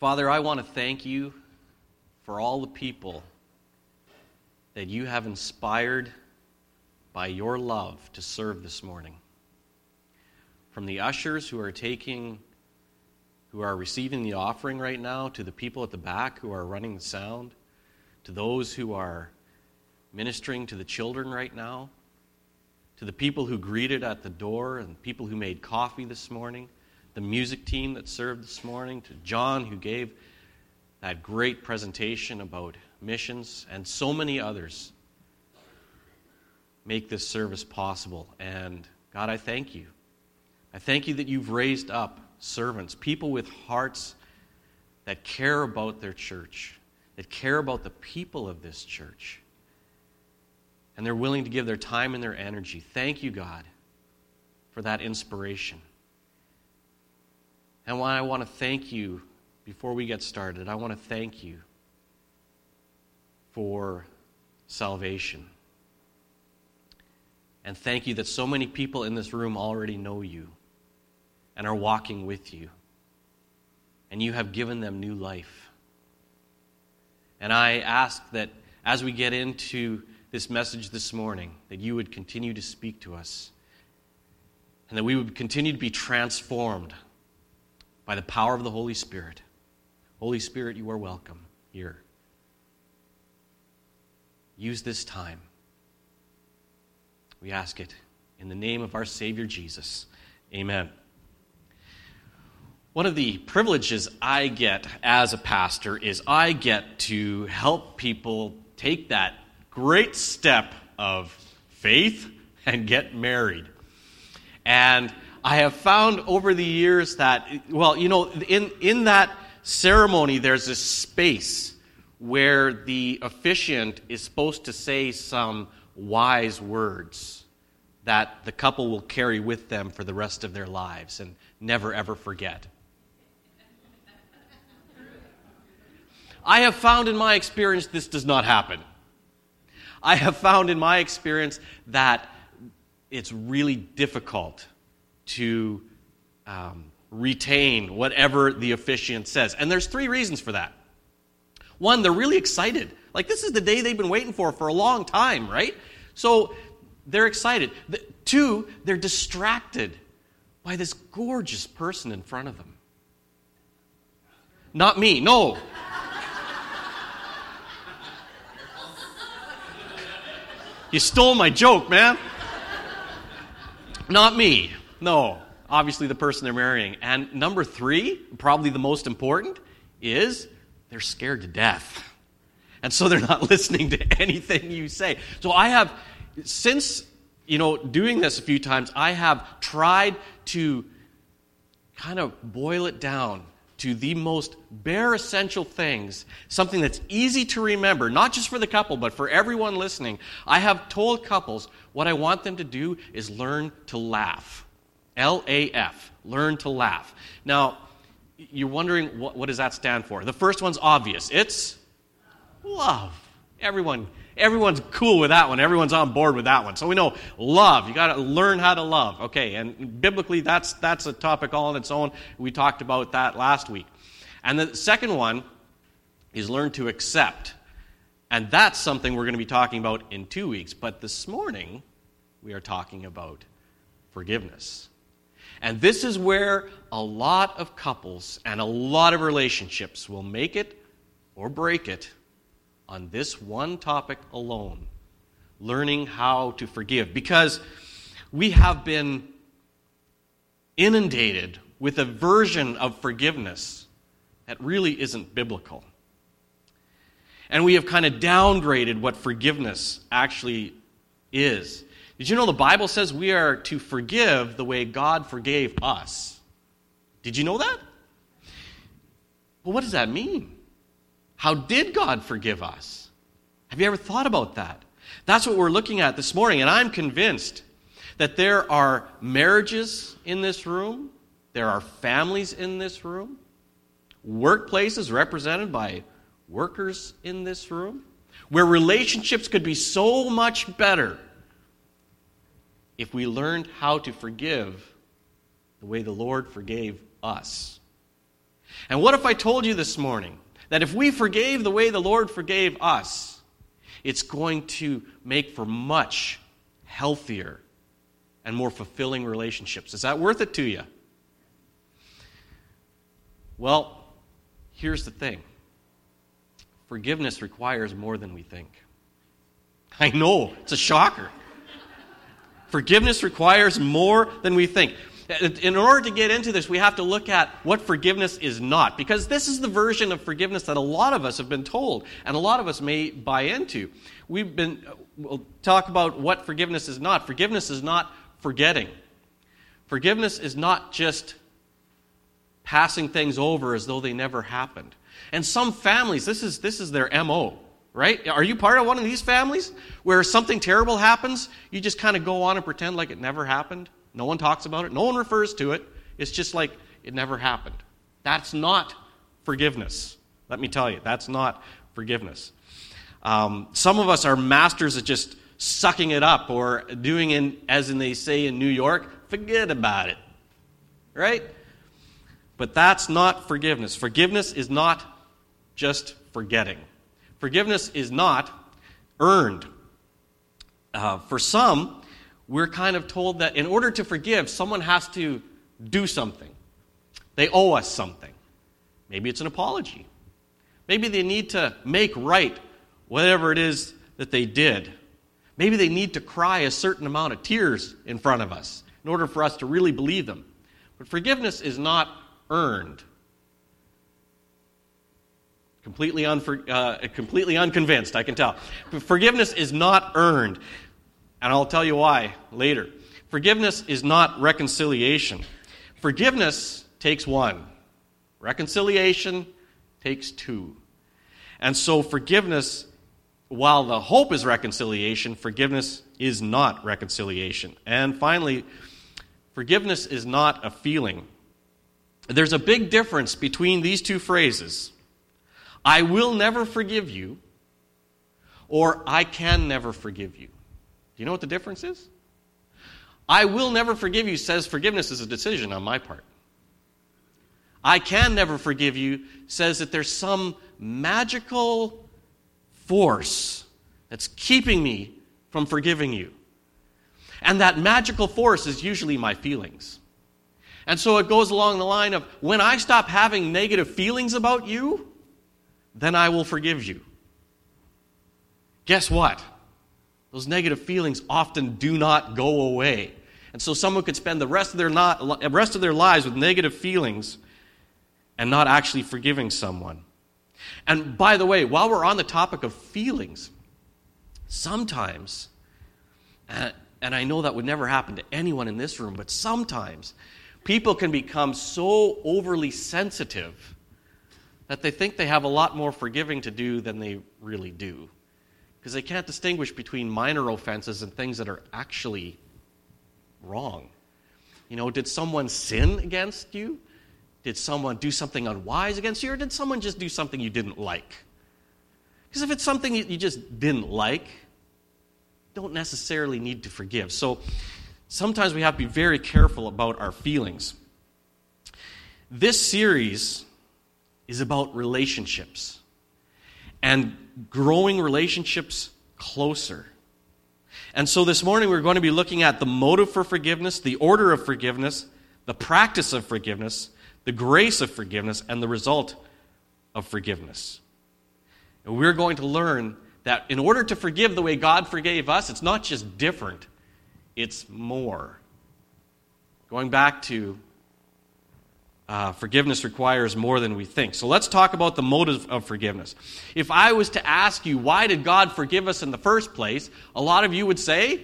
Father, I want to thank you for all the people that you have inspired by your love to serve this morning. From the ushers who are receiving the offering right now, to the people at the back who are running the sound, to those who are ministering to the children right now, to the people who greeted at the door and people who made coffee this morning, the music team that served this morning, to John who gave that great presentation about missions, and so many others make this service possible. And God, I thank you. I thank you that you've raised up servants, people with hearts that care about their church, that care about the people of this church, and they're willing to give their time and their energy. Thank you, God, for that inspiration. And I want to thank you, before we get started, I want to thank you for salvation. And thank you that so many people in this room already know you and are walking with you. And you have given them new life. And I ask that as we get into this message this morning, that you would continue to speak to us, and that we would continue to be transformed by the power of the Holy Spirit. Holy Spirit, you are welcome here. Use this time. We ask it in the name of our Savior Jesus. Amen. One of the privileges I get as a pastor is I get to help people take that great step of faith and get married. And I have found over the years that, in that ceremony, there's this space where the officiant is supposed to say some wise words that the couple will carry with them for the rest of their lives and never ever forget. I have found in my experience this does not happen. I have found in my experience that it's really difficult to retain whatever the officiant says. And there's 3 reasons for that. 1, they're really excited. Like, this is the day they've been waiting for a long time, right? So they're excited. 2, they're distracted by this gorgeous person in front of them. Not me, no. You stole my joke, man. Not me. No, obviously the person they're marrying. And number 3, probably the most important, is they're scared to death. And so they're not listening to anything you say. So I have, since, doing this a few times, I have tried to kind of boil it down to the most bare essential things, something that's easy to remember, not just for the couple, but for everyone listening. I have told couples what I want them to do is learn to laugh. L-A-F, learn to laugh. Now, you're wondering, what does that stand for? The first one's obvious. It's love. Everyone's cool with that one. Everyone's on board with that one. So we know love. You got to learn how to love. Okay, and biblically, that's a topic all on its own. We talked about that last week. And the second one is learn to accept. And that's something we're going to be talking about in 2 weeks. But this morning, we are talking about forgiveness. And this is where a lot of couples and a lot of relationships will make it or break it on this one topic alone, learning how to forgive. Because we have been inundated with a version of forgiveness that really isn't biblical. And we have kind of downgraded what forgiveness actually is. Did you know the Bible says we are to forgive the way God forgave us? Did you know that? Well, what does that mean? How did God forgive us? Have you ever thought about that? That's what we're looking at this morning, and I'm convinced that there are marriages in this room, there are families in this room, workplaces represented by workers in this room, where relationships could be so much better if we learned how to forgive the way the Lord forgave us. And what if I told you this morning that if we forgave the way the Lord forgave us, it's going to make for much healthier and more fulfilling relationships? Is that worth it to you? Well, here's the thing. Forgiveness requires more than we think. I know, it's a shocker. Forgiveness requires more than we think. In order to get into this, we have to look at what forgiveness is not, because this is the version of forgiveness that a lot of us have been told, and a lot of us may buy into. We'll talk about what forgiveness is not. Forgiveness is not forgetting. Forgiveness is not just passing things over as though they never happened. And some families, this is their MO, right? Are you part of one of these families where something terrible happens, you just kind of go on and pretend like it never happened? No one talks about it. No one refers to it. It's just like it never happened. That's not forgiveness. Let me tell you, that's not forgiveness. Some of us are masters at just sucking it up or doing, as they say in New York, forget about it, right? But that's not forgiveness. Forgiveness is not just forgetting. Forgiveness is not earned. For some, we're kind of told that in order to forgive, someone has to do something. They owe us something. Maybe it's an apology. Maybe they need to make right whatever it is that they did. Maybe they need to cry a certain amount of tears in front of us in order for us to really believe them. But forgiveness is not earned. Completely unconvinced, I can tell. But forgiveness is not earned. And I'll tell you why later. Forgiveness is not reconciliation. Forgiveness takes one. Reconciliation takes two. And so forgiveness, while the hope is reconciliation, forgiveness is not reconciliation. And finally, forgiveness is not a feeling. There's a big difference between these two phrases. I will never forgive you, or I can never forgive you. Do you know what the difference is? I will never forgive you says forgiveness is a decision on my part. I can never forgive you says that there's some magical force that's keeping me from forgiving you. And that magical force is usually my feelings. And so it goes along the line of, when I stop having negative feelings about you, then I will forgive you. Guess what? Those negative feelings often do not go away. And so someone could spend the rest of their lives with negative feelings and not actually forgiving someone. And by the way, while we're on the topic of feelings, sometimes, and I know that would never happen to anyone in this room, but sometimes people can become so overly sensitive that they think they have a lot more forgiving to do than they really do. Because they can't distinguish between minor offenses and things that are actually wrong. You know, did someone sin against you? Did someone do something unwise against you? Or did someone just do something you didn't like? Because if it's something you just didn't like, you don't necessarily need to forgive. So sometimes we have to be very careful about our feelings. This series is about relationships and growing relationships closer. And so this morning we're going to be looking at the motive for forgiveness, the order of forgiveness, the practice of forgiveness, the grace of forgiveness, and the result of forgiveness. And we're going to learn that in order to forgive the way God forgave us, it's not just different, it's more. Going back to forgiveness requires more than we think. So let's talk about the motive of forgiveness. If I was to ask you, why did God forgive us in the first place? A lot of you would say,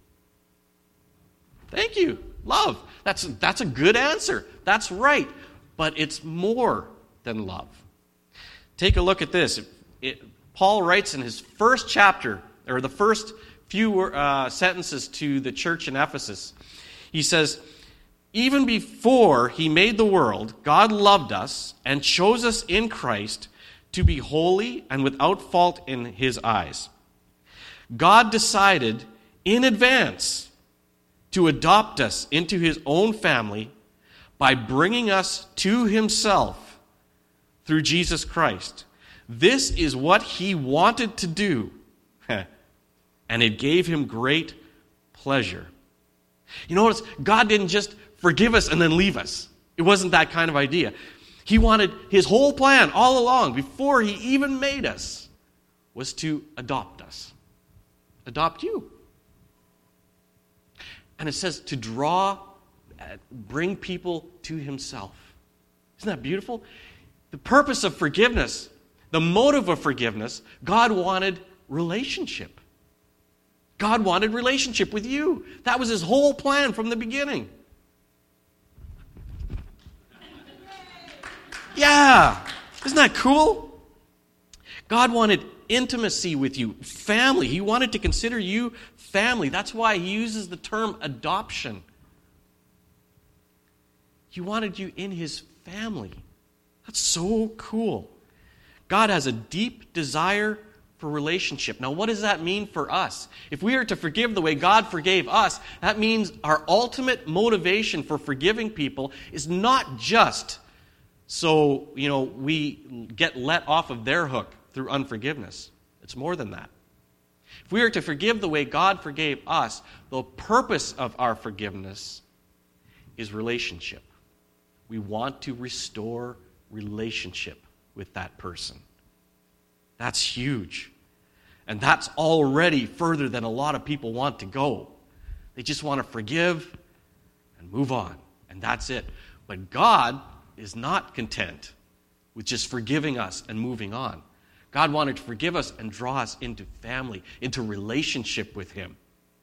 thank you, love. That's a good answer. That's right. But it's more than love. Take a look at this. Paul writes in his first chapter, or the first few sentences to the church in Ephesus. He says, even before he made the world, God loved us and chose us in Christ to be holy and without fault in his eyes. God decided in advance to adopt us into his own family by bringing us to himself through Jesus Christ. This is what he wanted to do, and it gave him great pleasure. You notice, God didn't just forgive us and then leave us. It wasn't that kind of idea. He wanted, his whole plan all along, before he even made us, was to adopt us. Adopt you. And it says to bring people to himself. Isn't that beautiful? The purpose of forgiveness, the motive of forgiveness, God wanted relationship. God wanted relationship with you. That was his whole plan from the beginning. Yeah. Isn't that cool? God wanted intimacy with you, family. He wanted to consider you family. That's why he uses the term adoption. He wanted you in his family. That's so cool. God has a deep desire for relationship. Now, what does that mean for us? If we are to forgive the way God forgave us, that means our ultimate motivation for forgiving people is not just so, we get let off of their hook through unforgiveness. It's more than that. If we are to forgive the way God forgave us, the purpose of our forgiveness is relationship. We want to restore relationship with that person. That's huge. And that's already further than a lot of people want to go. They just want to forgive and move on. And that's it. But God is not content with just forgiving us and moving on. God wanted to forgive us and draw us into family, into relationship with him.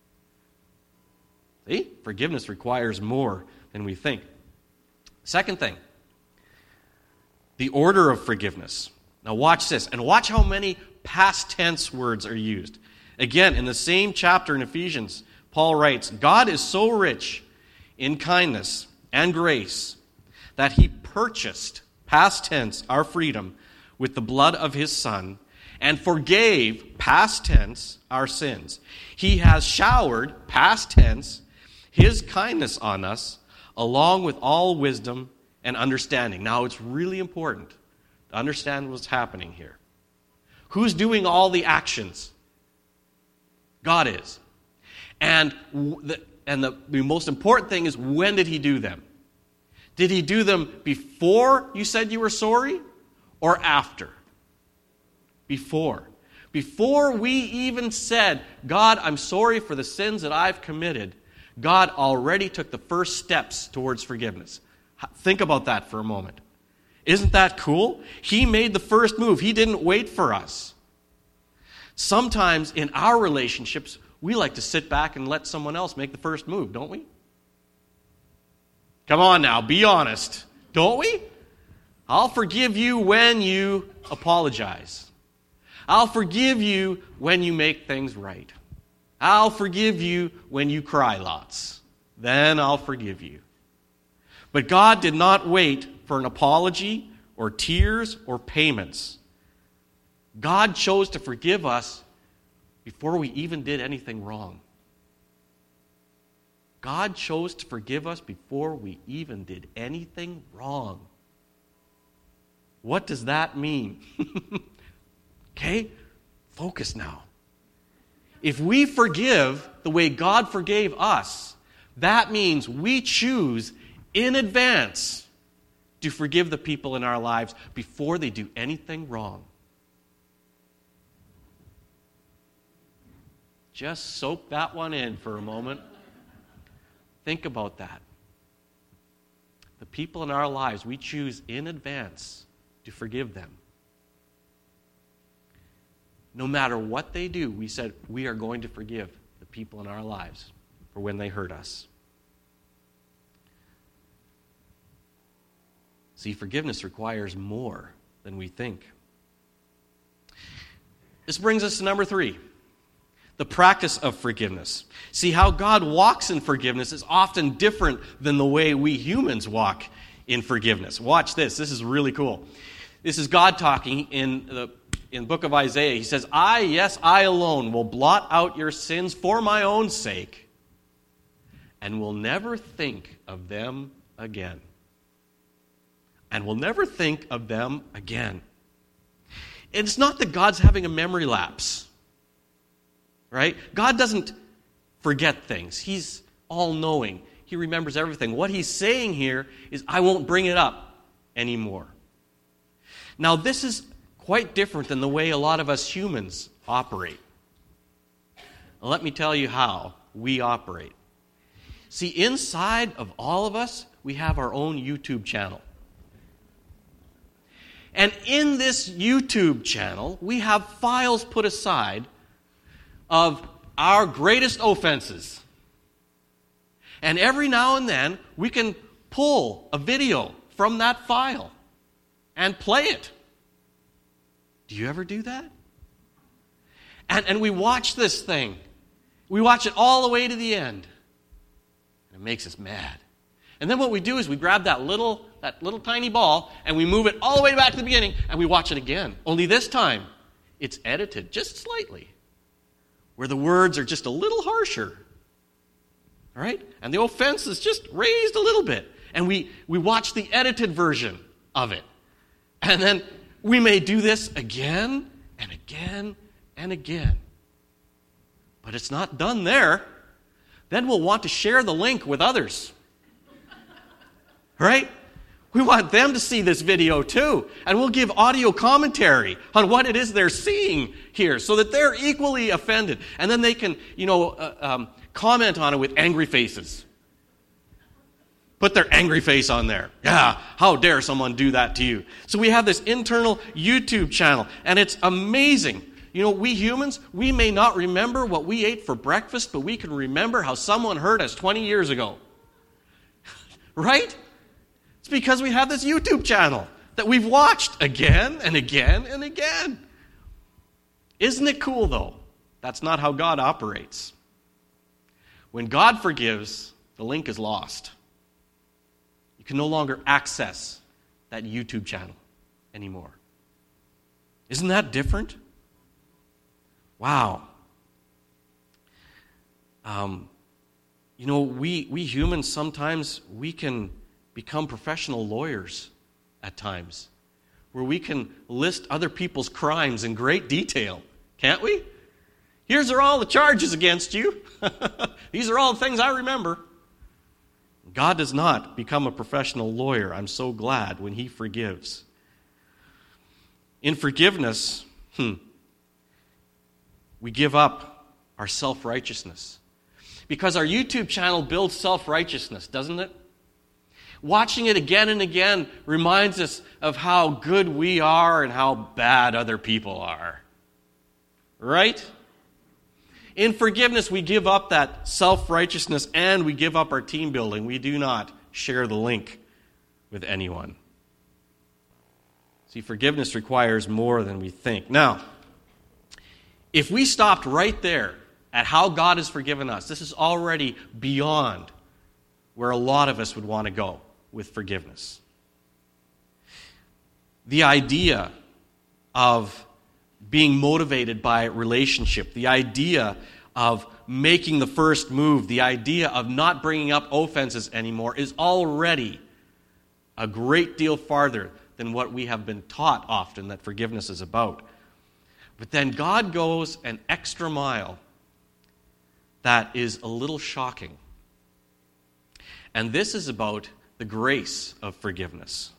See? Forgiveness requires more than we think. Second thing, the order of forgiveness. Now watch this, and watch how many past tense words are used. Again, in the same chapter in Ephesians, Paul writes, God is so rich in kindness and grace that he purchased, past tense, our freedom with the blood of his Son, and forgave, past tense, our sins. He has showered, past tense, his kindness on us, along with all wisdom and understanding. Now, it's really important to understand what's happening here. Who's doing all the actions? God is. And the most important thing is, when did he do them? Did he do them before you said you were sorry, or after? Before. Before we even said, God, I'm sorry for the sins that I've committed, God already took the first steps towards forgiveness. Think about that for a moment. Isn't that cool? He made the first move. He didn't wait for us. Sometimes in our relationships, we like to sit back and let someone else make the first move, don't we? Come on now, be honest. Don't we? I'll forgive you when you apologize. I'll forgive you when you make things right. I'll forgive you when you cry lots. Then I'll forgive you. But God did not wait for an apology or tears or payments. God chose to forgive us before we even did anything wrong. God chose to forgive us before we even did anything wrong. What does that mean? Okay? Focus now. If we forgive the way God forgave us, that means we choose in advance to forgive the people in our lives before they do anything wrong. Just soak that one in for a moment. Think about that. The people in our lives, we choose in advance to forgive them. No matter what they do, we said we are going to forgive the people in our lives for when they hurt us. See, forgiveness requires more than we think. This brings us to number 3. The practice of forgiveness. See, how God walks in forgiveness is often different than the way we humans walk in forgiveness. Watch this. This is really cool. This is God talking in the book of Isaiah. He says, I alone will blot out your sins for my own sake and will never think of them again. and will never think of them again. It's not that God's having a memory lapse, right? God doesn't forget things. He's all-knowing. He remembers everything. What he's saying here is, I won't bring it up anymore. Now, this is quite different than the way a lot of us humans operate. Now, let me tell you how we operate. See, inside of all of us, we have our own YouTube channel. And in this YouTube channel, we have files put aside of our greatest offenses. And every now and then, we can pull a video from that file and play it. Do you ever do that? And we watch this thing. We watch it all the way to the end. And it makes us mad. And then what we do is we grab that little tiny ball and we move it all the way back to the beginning and we watch it again. Only this time, it's edited just slightly, where the words are just a little harsher. All right? And the offense is just raised a little bit. And we watch the edited version of it. And then we may do this again and again and again. But it's not done there. Then we'll want to share the link with others. Right? We want them to see this video too. And we'll give audio commentary on what it is they're seeing here so that they're equally offended. And then they can, comment on it with angry faces. Put their angry face on there. Yeah, how dare someone do that to you? So we have this internal YouTube channel, and it's amazing. We humans, we may not remember what we ate for breakfast, but we can remember how someone hurt us 20 years ago. Right? It's because we have this YouTube channel that we've watched again and again and again. Isn't it cool, though? That's not how God operates. When God forgives, the link is lost. You can no longer access that YouTube channel anymore. Isn't that different? Wow. We humans, sometimes we can become professional lawyers at times, where we can list other people's crimes in great detail, can't we? Here's all the charges against you. These are all the things I remember. God does not become a professional lawyer. I'm so glad when he forgives. In forgiveness, we give up our self-righteousness. Because our YouTube channel builds self-righteousness, doesn't it? Watching it again and again reminds us of how good we are and how bad other people are. Right? In forgiveness, we give up that self-righteousness and we give up our team building. We do not share the link with anyone. See, forgiveness requires more than we think. Now, if we stopped right there at how God has forgiven us, this is already beyond where a lot of us would want to go with forgiveness. The idea of being motivated by relationship, the idea of making the first move, the idea of not bringing up offenses anymore is already a great deal farther than what we have been taught often that forgiveness is about. But then God goes an extra mile that is a little shocking. And this is about the grace of forgiveness.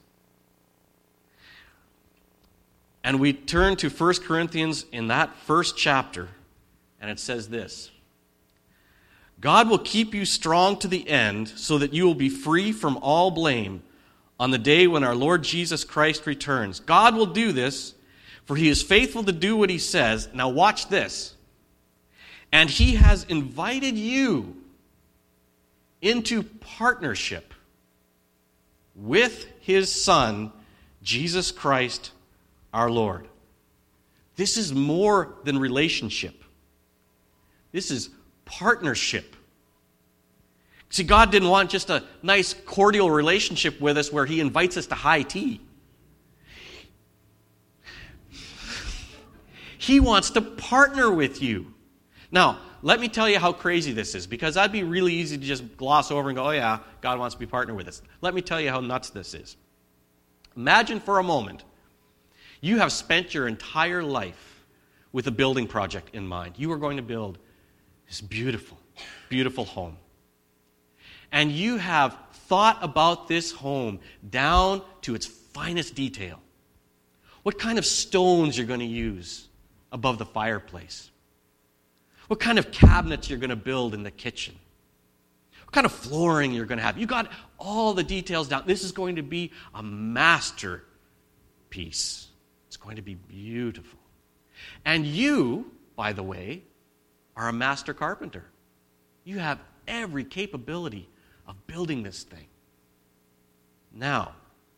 And we turn to 1 Corinthians in that first chapter, and it says this: God will keep you strong to the end so that you will be free from all blame on the day when our Lord Jesus Christ returns. God will do this, for he is faithful to do what he says. Now watch this. And he has invited you into partnership with his Son, Jesus Christ, our Lord. This is more than relationship. This is partnership. See, God didn't want just a nice, cordial relationship with us where he invites us to high tea. He wants to partner with you. Now, let me tell you how crazy this is, because that'd be really easy to just gloss over and go, oh yeah, God wants to be partnered with us. Let me tell you how nuts this is. Imagine for a moment you have spent your entire life with a building project in mind. You are going to build this beautiful, beautiful home. And you have thought about this home down to its finest detail. What kind of stones you're going to use above the fireplace. What kind of cabinets you're going to build in the kitchen. What kind of flooring you're going to have. You got all the details down. This is going to be a masterpiece. It's going to be beautiful. And you, by the way, are a master carpenter. You have every capability of building this thing. Now,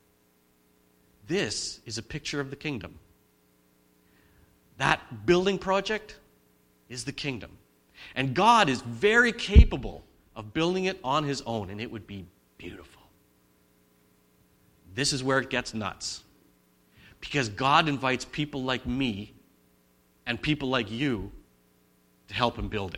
this is a picture of the kingdom. That building project is the kingdom. And God is very capable of building it on his own, and it would be beautiful. This is where it gets nuts. Because God invites people like me and people like you to help him build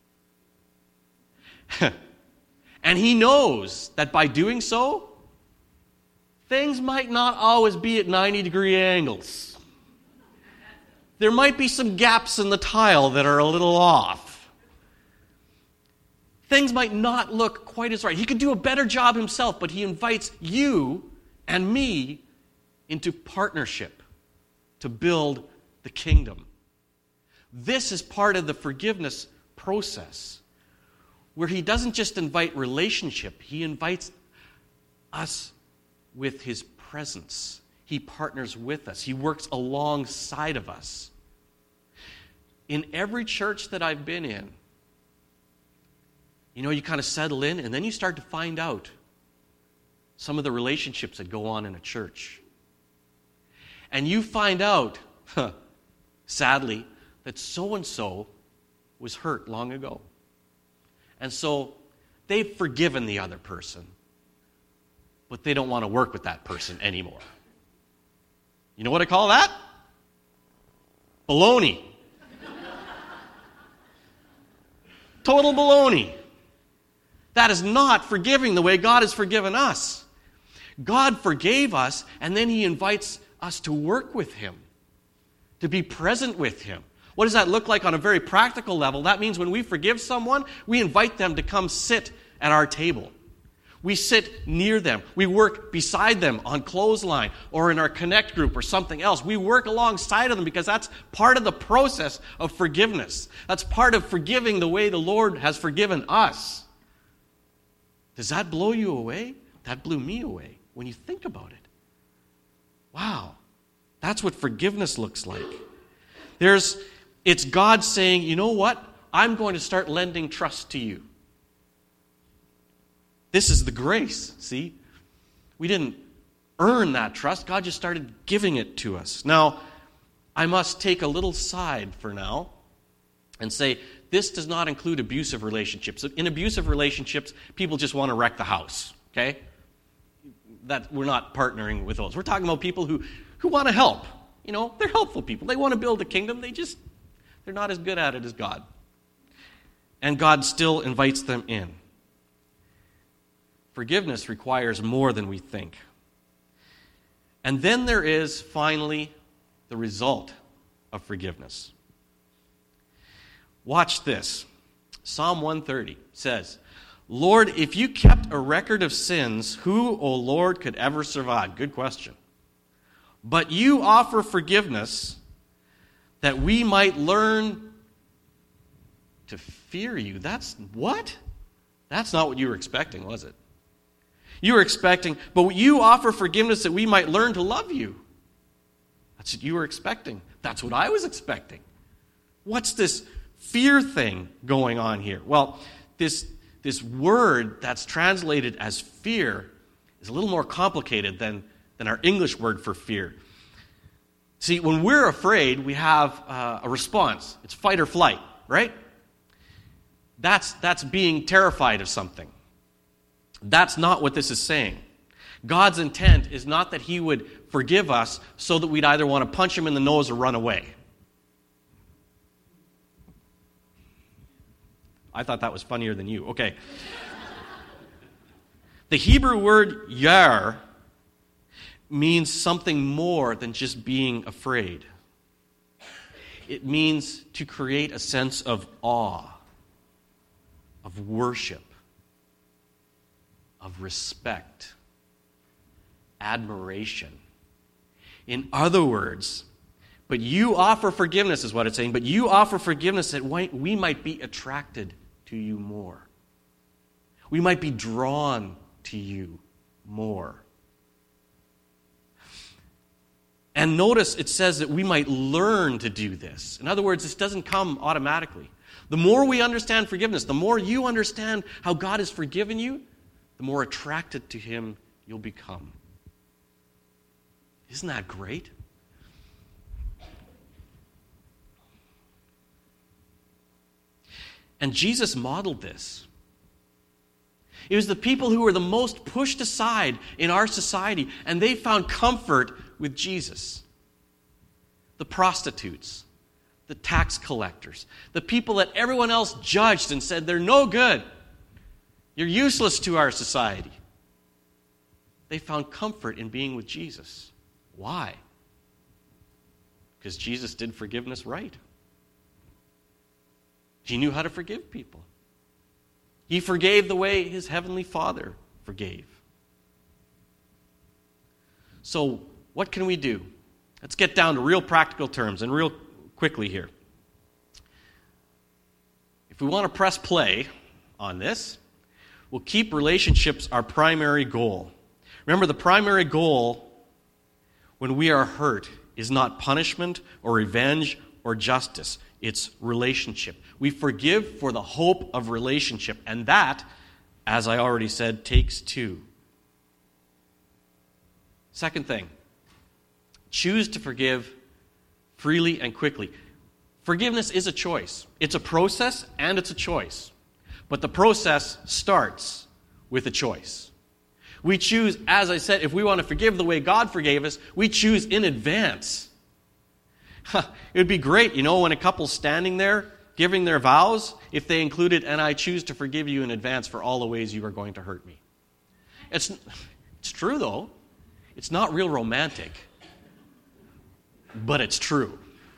it. And he knows that by doing so, things might not always be at 90-degree angles. There might be some gaps in the tile that are a little off. Things might not look quite as right. He could do a better job himself, but he invites you and me into partnership to build the kingdom. This is part of the forgiveness process, where he doesn't just invite relationship, he invites us with his presence. He partners with us. He works alongside of us. In every church that I've been in, you kind of settle in, and then you start to find out some of the relationships that go on in a church. And you find out, sadly, that so-and-so was hurt long ago. And so they've forgiven the other person, but they don't want to work with that person anymore. You know what I call that? Baloney. Total baloney. That is not forgiving the way God has forgiven us. God forgave us, and then he invites us to work with him, to be present with him. What does that look like on a very practical level? That means when we forgive someone, we invite them to come sit at our table. We sit near them. We work beside them on Clothesline or in our Connect group or something else. We work alongside of them because that's part of the process of forgiveness. That's part of forgiving the way the Lord has forgiven us. Does that blow you away? That blew me away when you think about it. Wow. That's what forgiveness looks like. It's God saying, you know what? I'm going to start lending trust to you. This is the grace, see? We didn't earn that trust. God just started giving it to us. Now, I must take a little side for now and say this does not include abusive relationships. In abusive relationships, people just want to wreck the house, okay? That we're not partnering with those. We're talking about people who want to help. They're helpful people. They want to build a kingdom. They're not as good at it as God. And God still invites them in. Forgiveness requires more than we think. And then there is, finally, the result of forgiveness. Watch this. Psalm 130 says, Lord, if you kept a record of sins, who, O Lord, could ever survive? Good question. But you offer forgiveness that we might learn to fear you. That's what? That's not what you were expecting, was it? You were expecting, but you offer forgiveness that we might learn to love you. That's what you were expecting. That's what I was expecting. What's this fear thing going on here? Well, this word that's translated as fear is a little more complicated than our English word for fear. See, when we're afraid, we have a response. It's fight or flight, right? That's being terrified of something. That's not what this is saying. God's intent is not that he would forgive us so that we'd either want to punch him in the nose or run away. I thought that was funnier than you. Okay. The Hebrew word yar means something more than just being afraid. It means to create a sense of awe, of worship, of respect, admiration. In other words, but you offer forgiveness, is what it's saying, but you offer forgiveness that we might be attracted to you more. We might be drawn to you more. And notice it says that we might learn to do this. In other words, this doesn't come automatically. The more we understand forgiveness, the more you understand how God has forgiven you, the more attracted to Him you'll become. Isn't that great? And Jesus modeled this. It was the people who were the most pushed aside in our society, and they found comfort with Jesus. The prostitutes, the tax collectors, the people that everyone else judged and said, they're no good. You're useless to our society. They found comfort in being with Jesus. Why? Because Jesus did forgiveness right. He knew how to forgive people. He forgave the way His Heavenly Father forgave. So, what can we do? Let's get down to real practical terms and real quickly here. If we want to press play on this, we'll keep relationships our primary goal. Remember, the primary goal when we are hurt is not punishment or revenge or justice. It's relationship. We forgive for the hope of relationship. And that, as I already said, takes two. Second thing, choose to forgive freely and quickly. Forgiveness is a choice. It's a process and it's a choice. But the process starts with a choice. We choose, as I said, if we want to forgive the way God forgave us, we choose in advance. It would be great, when a couple's standing there giving their vows, if they included, and I choose to forgive you in advance for all the ways you are going to hurt me. It's true, though. It's not real romantic. But it's true.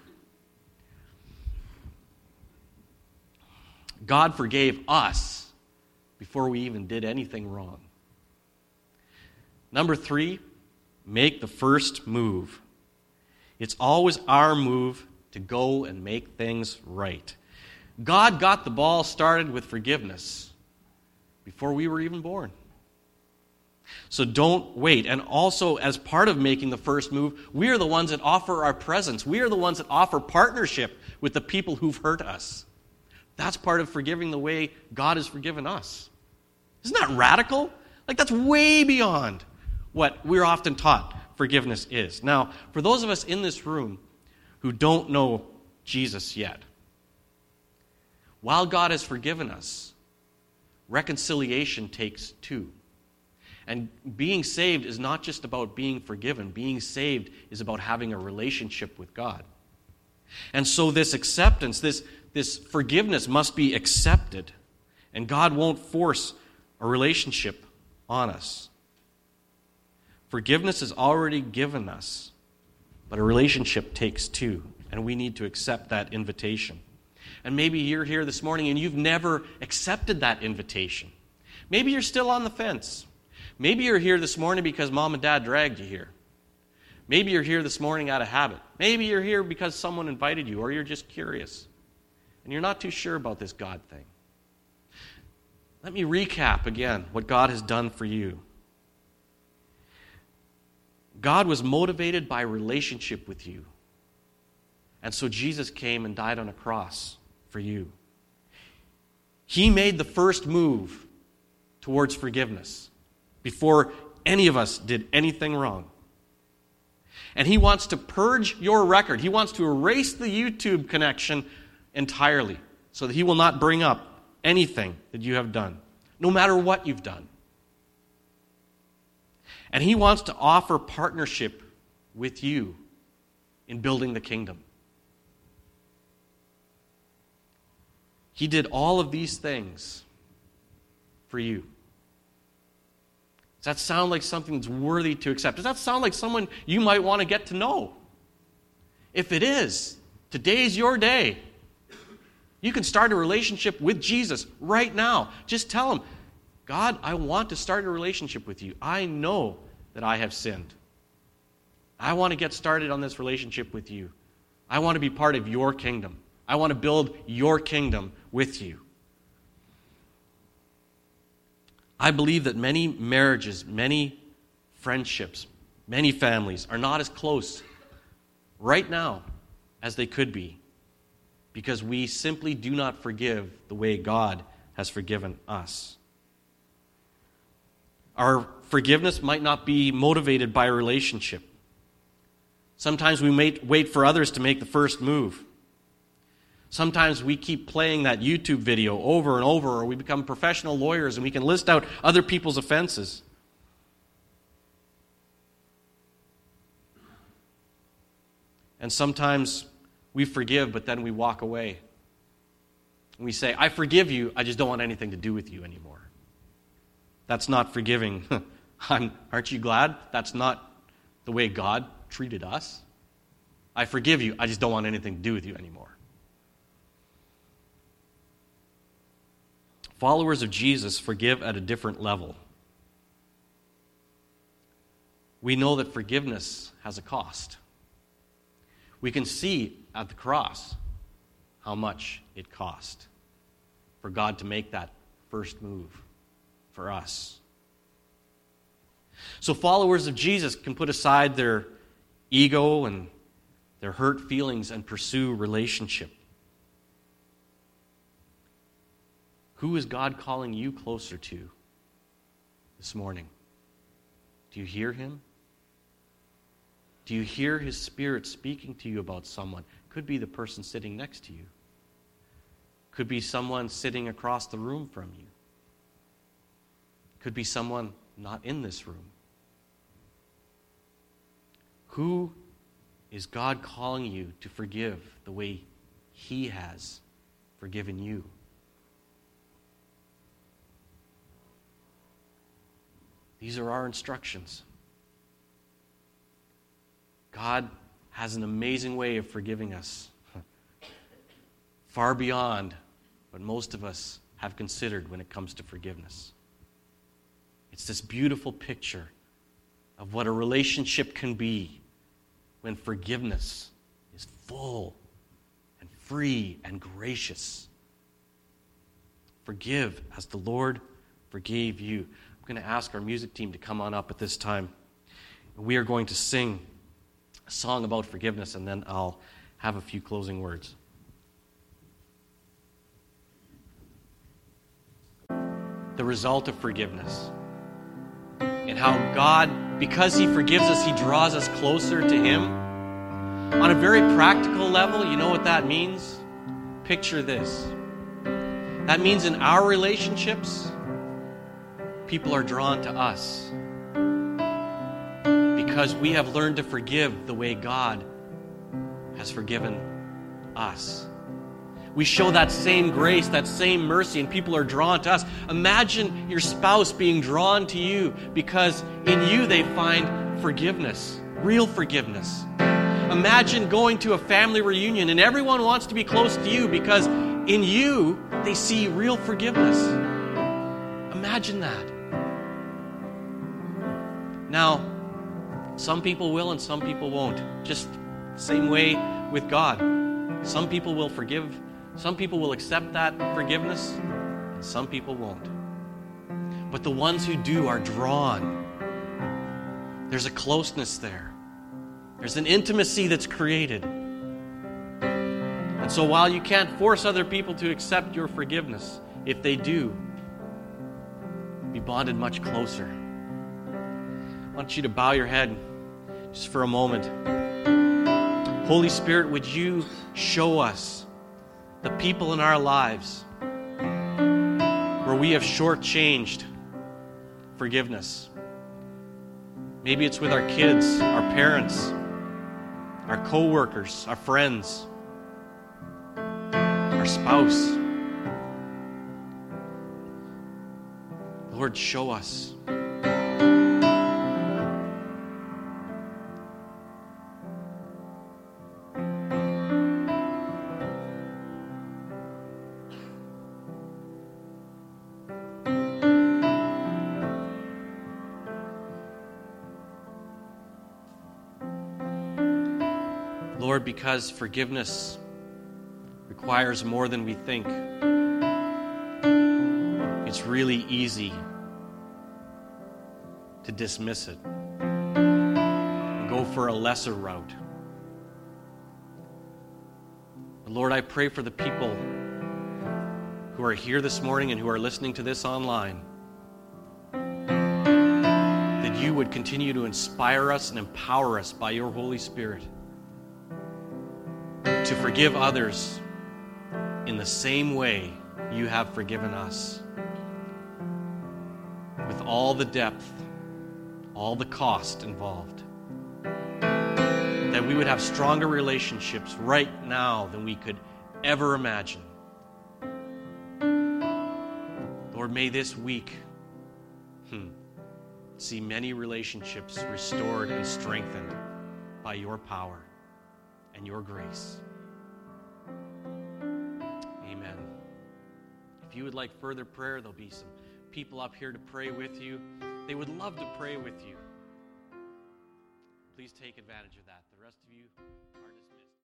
God forgave us before we even did anything wrong. Number 3, make the first move. It's always our move to go and make things right. God got the ball started with forgiveness before we were even born. So don't wait. And also, as part of making the first move, we are the ones that offer our presence. We are the ones that offer partnership with the people who've hurt us. That's part of forgiving the way God has forgiven us. Isn't that radical? That's way beyond what we're often taught forgiveness is. Now, for those of us in this room who don't know Jesus yet, while God has forgiven us, reconciliation takes two. And being saved is not just about being forgiven. Being saved is about having a relationship with God. And so this acceptance, this forgiveness must be accepted. And God won't force a relationship on us. Forgiveness is already given us, but a relationship takes two, and we need to accept that invitation. And maybe you're here this morning and you've never accepted that invitation. Maybe you're still on the fence. Maybe you're here this morning because mom and dad dragged you here. Maybe you're here this morning out of habit. Maybe you're here because someone invited you, or you're just curious, and you're not too sure about this God thing. Let me recap again what God has done for you. God was motivated by relationship with you. And so Jesus came and died on a cross for you. He made the first move towards forgiveness before any of us did anything wrong. And He wants to purge your record. He wants to erase the YouTube connection entirely so that He will not bring up anything that you have done, no matter what you've done. And He wants to offer partnership with you in building the kingdom. He did all of these things for you. Does that sound like something that's worthy to accept? Does that sound like someone you might want to get to know? If it is, today's your day. You can start a relationship with Jesus right now. Just tell him, God, I want to start a relationship with you. I know that I have sinned. I want to get started on this relationship with you. I want to be part of your kingdom. I want to build your kingdom with you. I believe that many marriages, many friendships, many families are not as close right now as they could be because we simply do not forgive the way God has forgiven us. Our forgiveness might not be motivated by a relationship. Sometimes we may wait for others to make the first move. Sometimes we keep playing that YouTube video over and over, or we become professional lawyers and we can list out other people's offenses. And sometimes we forgive, but then we walk away. And we say, I forgive you, I just don't want anything to do with you anymore. That's not forgiving. Aren't you glad that's not the way God treated us? I forgive you, I just don't want anything to do with you anymore. Followers of Jesus forgive at a different level. We know that forgiveness has a cost. We can see at the cross how much it cost for God to make that first move for us. So followers of Jesus can put aside their ego and their hurt feelings and pursue relationship. Who is God calling you closer to this morning? Do you hear him? Do you hear his Spirit speaking to you about someone? Could be the person sitting next to you. Could be someone sitting across the room from you. Could be someone not in this room. Who is God calling you to forgive the way he has forgiven you? These are our instructions. God has an amazing way of forgiving us, far beyond what most of us have considered when it comes to forgiveness. It's this beautiful picture of what a relationship can be when forgiveness is full and free and gracious. Forgive as the Lord forgave you. I'm going to ask our music team to come on up at this time. We are going to sing a song about forgiveness, and then I'll have a few closing words. The result of forgiveness, and how God, because he forgives us, he draws us closer to him. On a very practical level, you know what that means? Picture this. That means in our relationships, people are drawn to us because we have learned to forgive the way God has forgiven us. We show that same grace, that same mercy, and people are drawn to us. Imagine your spouse being drawn to you because in you they find forgiveness, real forgiveness. Imagine going to a family reunion and everyone wants to be close to you because in you they see real forgiveness. Imagine that. Now, some people will and some people won't. Just the same way with God. Some people will forgive, some people will accept that forgiveness, and some people won't. But the ones who do are drawn. There's a closeness there. There's an intimacy that's created. And so while you can't force other people to accept your forgiveness, if they do, be bonded much closer. I want you to bow your head just for a moment. Holy Spirit, would you show us the people in our lives where we have shortchanged forgiveness? Maybe it's with our kids, our parents, our co-workers, our friends, our spouse. Lord, show us. Lord, because forgiveness requires more than we think, it's really easy to dismiss it and go for a lesser route. But Lord, I pray for the people who are here this morning and who are listening to this online, that you would continue to inspire us and empower us by your Holy Spirit to forgive others in the same way you have forgiven us, with all the depth, all the cost involved. That we would have stronger relationships right now than we could ever imagine. Lord, may this week see many relationships restored and strengthened by your power and your grace. Amen. If you would like further prayer, there'll be some people up here to pray with you. They would love to pray with you. Please take advantage of that. The rest of you,